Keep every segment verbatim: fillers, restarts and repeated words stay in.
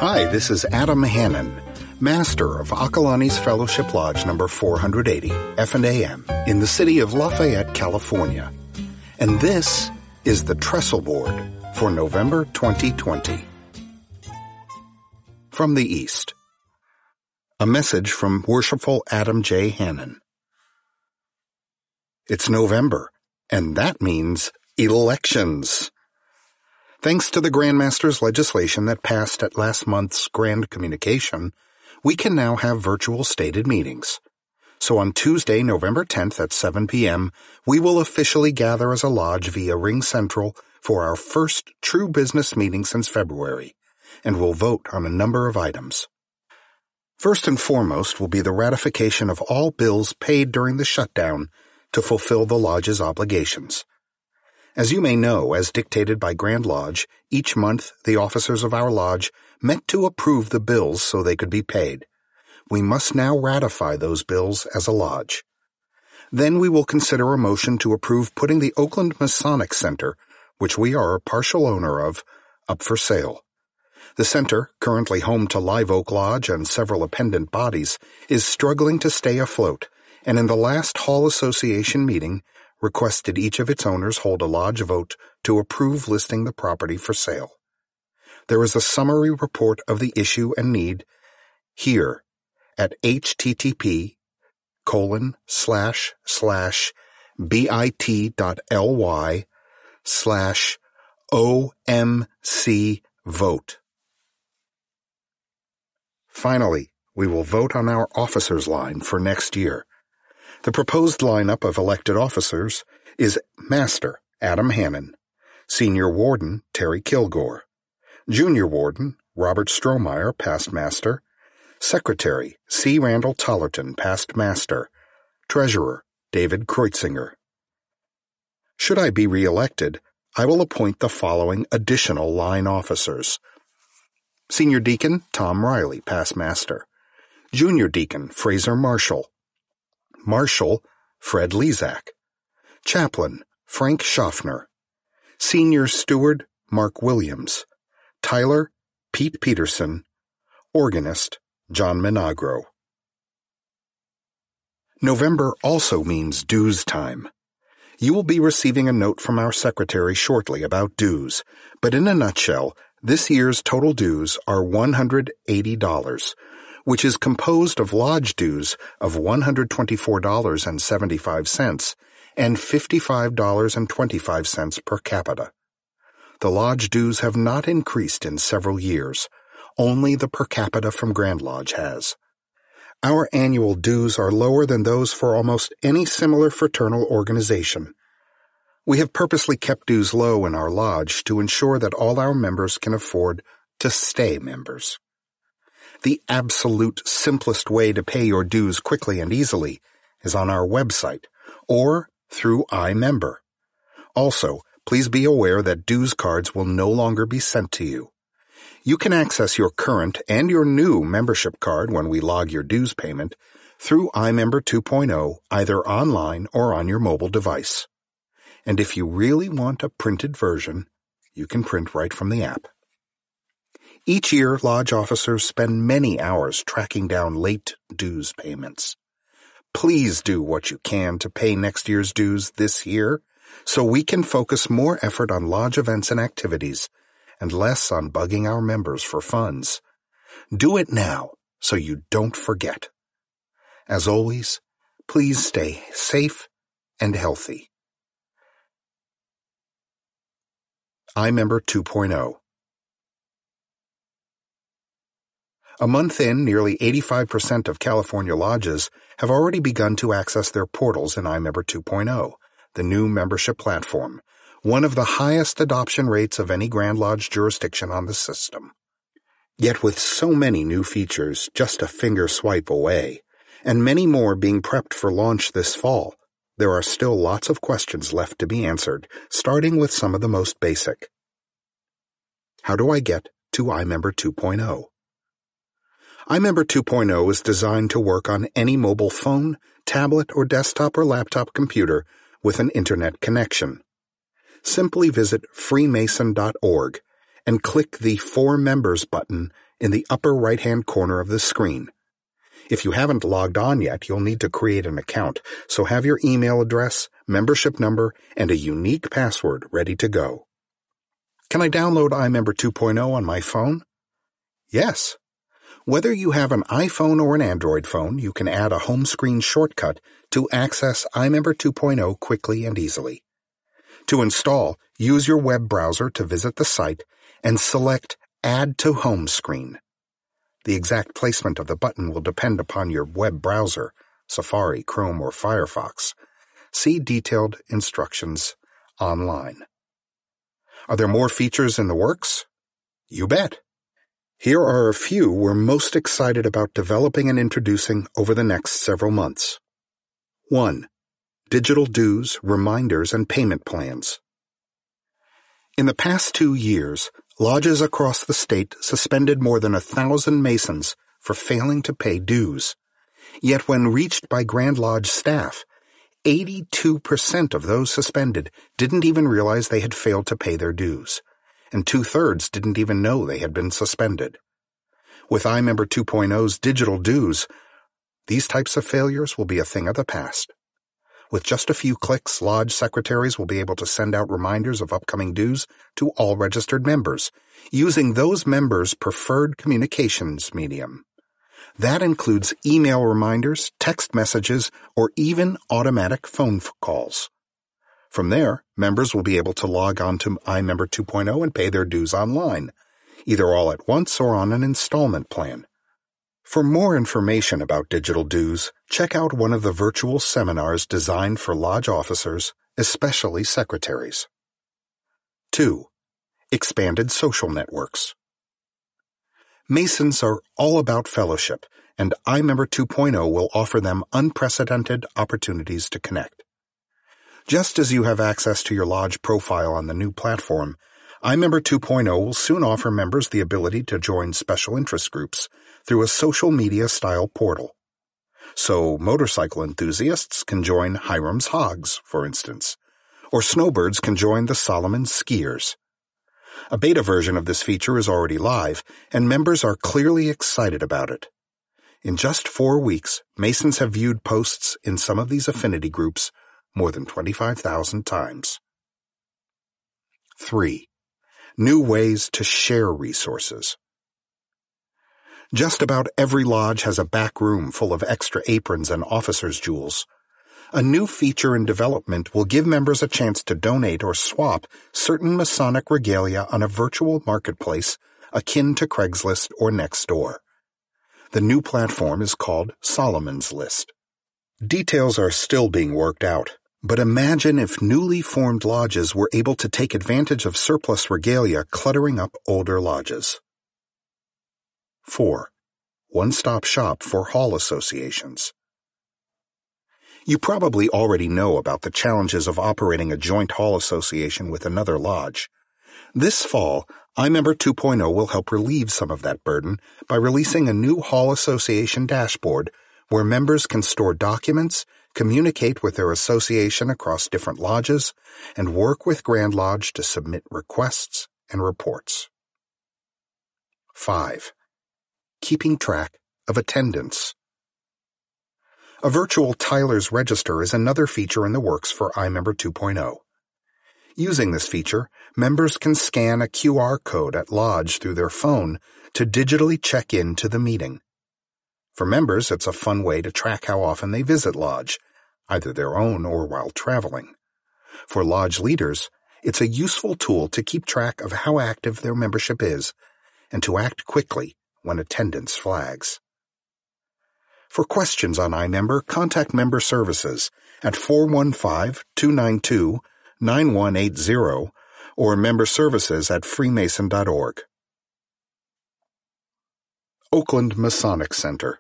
Hi, this is Adam Hannon, Master of Akalani's Fellowship Lodge number four hundred eighty, F and A M, in the city of Lafayette, California. And this is the Trestle Board for November twenty twenty. From the East. A message from Worshipful Adam J. Hannon. It's November, and that means elections. Thanks to the Grandmaster's legislation that passed at last month's Grand Communication, we can now have virtual stated meetings. So on Tuesday, November tenth at seven p.m., we will officially gather as a lodge via Ring Central for our first true business meeting since February, and we'll vote on a number of items. First and foremost will be the ratification of all bills paid during the shutdown to fulfill the lodge's obligations. As you may know, as dictated by Grand Lodge, each month the officers of our lodge met to approve the bills so they could be paid. We must now ratify those bills as a lodge. Then we will consider a motion to approve putting the Oakland Masonic Center, which we are a partial owner of, up for sale. The center, currently home to Live Oak Lodge and several appendant bodies, is struggling to stay afloat, and in the last Hall Association meeting, requested each of its owners hold a lodge vote to approve listing the property for sale. There is a summary report of the issue and need here at http colon slash slash bit.ly slash omc vote. Finally, we will vote on our officers line for next year. The proposed lineup of elected officers is Master Adam Hannon, Senior Warden Terry Kilgore, Junior Warden Robert Strohmeyer, past Master, Secretary C. Randall Tollerton, past Master, Treasurer David Kreutzinger. Should I be re-elected, I will appoint the following additional line officers. Senior Deacon Tom Riley, past Master, Junior Deacon Fraser Marshall, Marshal, Fred Lezak. Chaplain, Frank Schaffner. Senior Steward, Mark Williams. Tyler, Pete Peterson. Organist, John Minagro. November also means dues time. You will be receiving a note from our secretary shortly about dues, but in a nutshell, this year's total dues are one hundred eighty dollars. Which is composed of lodge dues of one hundred twenty-four dollars and seventy-five cents and fifty-five dollars and twenty-five cents per capita. The lodge dues have not increased in several years. Only the per capita from Grand Lodge has. Our annual dues are lower than those for almost any similar fraternal organization. We have purposely kept dues low in our lodge to ensure that all our members can afford to stay members. The absolute simplest way to pay your dues quickly and easily is on our website or through iMember. Also, please be aware that dues cards will no longer be sent to you. You can access your current and your new membership card when we log your dues payment through iMember two point oh either online or on your mobile device. And if you really want a printed version, you can print right from the app. Each year, lodge officers spend many hours tracking down late dues payments. Please do what you can to pay next year's dues this year so we can focus more effort on lodge events and activities and less on bugging our members for funds. Do it now so you don't forget. As always, please stay safe and healthy. iMember two point oh. A month in, nearly eighty-five percent of California lodges have already begun to access their portals in iMember two point oh, the new membership platform, one of the highest adoption rates of any Grand Lodge jurisdiction on the system. Yet with so many new features just a finger swipe away, and many more being prepped for launch this fall, there are still lots of questions left to be answered, starting with some of the most basic. How do I get to iMember two point oh? iMember two point oh is designed to work on any mobile phone, tablet, or desktop or laptop computer with an internet connection. Simply visit freemason dot org and click the For Members button in the upper right-hand corner of the screen. If you haven't logged on yet, you'll need to create an account, so have your email address, membership number, and a unique password ready to go. Can I download iMember two point oh on my phone? Yes. Whether you have an iPhone or an Android phone, you can add a home screen shortcut to access iMember two point oh quickly and easily. To install, use your web browser to visit the site and select Add to Home Screen. The exact placement of the button will depend upon your web browser, Safari, Chrome, or Firefox. See detailed instructions online. Are there more features in the works? You bet. Here are a few we're most excited about developing and introducing over the next several months. one. Digital dues, reminders, and payment plans. In the past two years, lodges across the state suspended more than a thousand Masons for failing to pay dues. Yet when reached by Grand Lodge staff, eighty-two percent of those suspended didn't even realize they had failed to pay their dues, and two-thirds didn't even know they had been suspended. With iMember two point oh's digital dues, these types of failures will be a thing of the past. With just a few clicks, lodge secretaries will be able to send out reminders of upcoming dues to all registered members, using those members' preferred communications medium. That includes email reminders, text messages, or even automatic phone calls. From there, members will be able to log on to iMember two point oh and pay their dues online, either all at once or on an installment plan. For more information about digital dues, check out one of the virtual seminars designed for lodge officers, especially secretaries. two. Expanded social networks. Masons are all about fellowship, and iMember two point oh will offer them unprecedented opportunities to connect. Just as you have access to your lodge profile on the new platform, iMember two point oh will soon offer members the ability to join special interest groups through a social media-style portal. So motorcycle enthusiasts can join Hiram's Hogs, for instance, or snowbirds can join the Solomon Skiers. A beta version of this feature is already live, and members are clearly excited about it. In just four weeks, Masons have viewed posts in some of these affinity groups more than twenty-five thousand times. three. New ways to share resources. Just about every lodge has a back room full of extra aprons and officers' jewels. A new feature in development will give members a chance to donate or swap certain Masonic regalia on a virtual marketplace akin to Craigslist or Nextdoor. The new platform is called Solomon's List. Details are still being worked out, but imagine if newly formed lodges were able to take advantage of surplus regalia cluttering up older lodges. four. One-stop shop for hall associations. You probably already know about the challenges of operating a joint hall association with another lodge. This fall, iMember two point oh will help relieve some of that burden by releasing a new hall association dashboard where members can store documents, communicate with their association across different lodges, and work with Grand Lodge to submit requests and reports. five. Keeping track of attendance. A virtual Tyler's Register is another feature in the works for iMember two point oh. Using this feature, members can scan a Q R code at Lodge through their phone to digitally check in to the meeting. For members, it's a fun way to track how often they visit Lodge, either their own or while traveling. For Lodge leaders, it's a useful tool to keep track of how active their membership is and to act quickly when attendance flags. For questions on iMember, contact Member Services at four one five, two nine two, nine one eight zero or Member Services at freemason dot org. Oakland Masonic Center.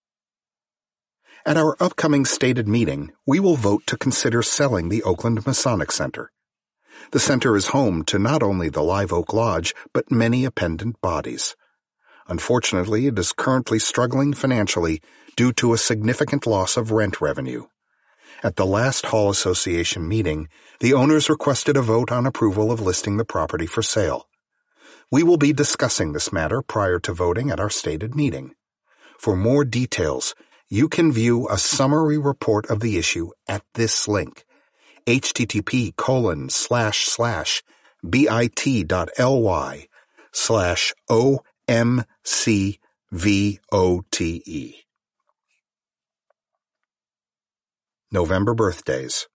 At our upcoming stated meeting, we will vote to consider selling the Oakland Masonic Center. The center is home to not only the Live Oak Lodge, but many appendant bodies. Unfortunately, it is currently struggling financially due to a significant loss of rent revenue. At the last Hall Association meeting, the owners requested a vote on approval of listing the property for sale. We will be discussing this matter prior to voting at our stated meeting. For more details, you can view a summary report of the issue at this link, http colon slash slash bit.ly slash omcvote. November birthdays.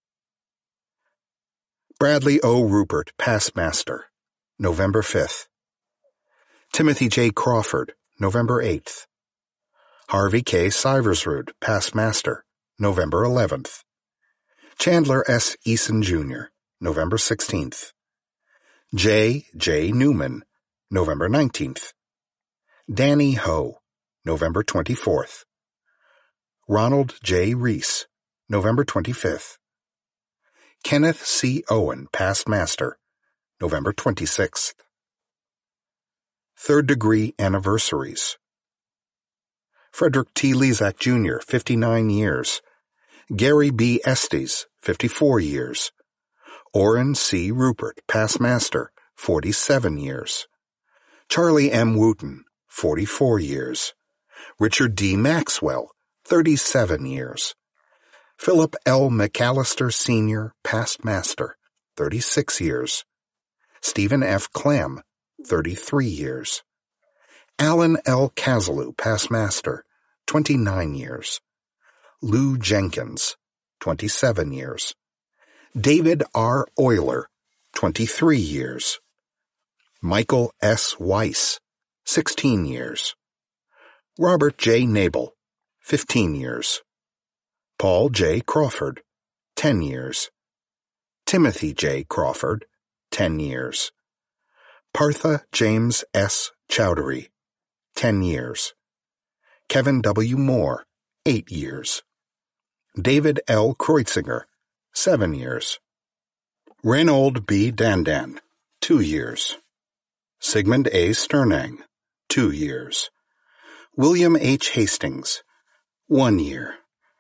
Bradley O. Rupert, past master, November fifth. Timothy J. Crawford, November eighth. Harvey K. Siversrud, past master, November eleventh. Chandler S. Eason Junior, November sixteenth. J. J. Newman, November nineteenth. Danny Ho, November twenty-fourth. Ronald J. Reese, November twenty-fifth. Kenneth C. Owen, past master, November twenty-sixth. Third degree anniversaries. Frederick T. Lezak Junior, fifty-nine years. Gary B. Estes, fifty-four years. Orrin C. Rupert, past master, forty-seven years. Charlie M. Wooten, forty-four years. Richard D. Maxwell, thirty-seven years. Philip L. McAllister Senior, past master, thirty-six years. Stephen F. Clem, thirty-three years. Alan L. Kazaloo, past master, twenty-nine years. Lou Jenkins, twenty-seven years. David R. Euler, twenty-three years. Michael S. Weiss, sixteen years. Robert J. Nabel, fifteen years. Paul J. Crawford, ten years. Timothy J. Crawford, ten years. Partha James S. Chowdhury, ten years. Kevin W. Moore, eight years. David L. Kreutzinger, seven years. Reynold B. Dandan, two years. Sigmund A. Sternang, two years. William H. Hastings, one year.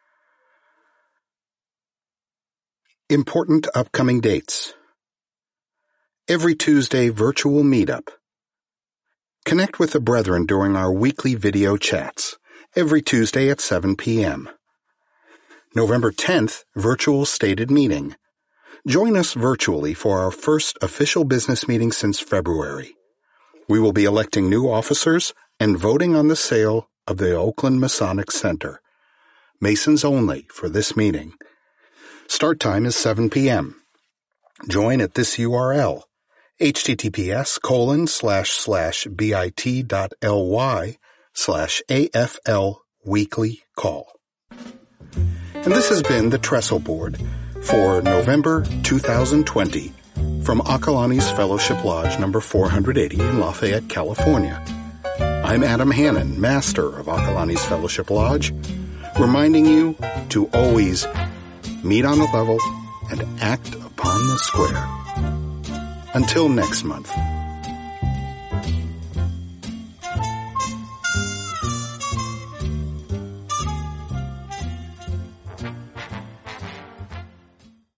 Important upcoming dates. Every Tuesday virtual meetup. Connect with the brethren during our weekly video chats, every Tuesday at seven p.m. November tenth, virtual stated meeting. Join us virtually for our first official business meeting since February. We will be electing new officers and voting on the sale of the Oakland Masonic Center. Masons only for this meeting. Start time is seven p.m. Join at this U R L, https colon slash slash bit.ly slash AFL weekly call. And this has been the Trestle Board for November two thousand twenty from Akalani's Fellowship Lodge number four hundred eighty in Lafayette, California. I'm Adam Hannon, Master of Akalani's Fellowship Lodge, reminding you to always meet on the level and act upon the square. Until next month.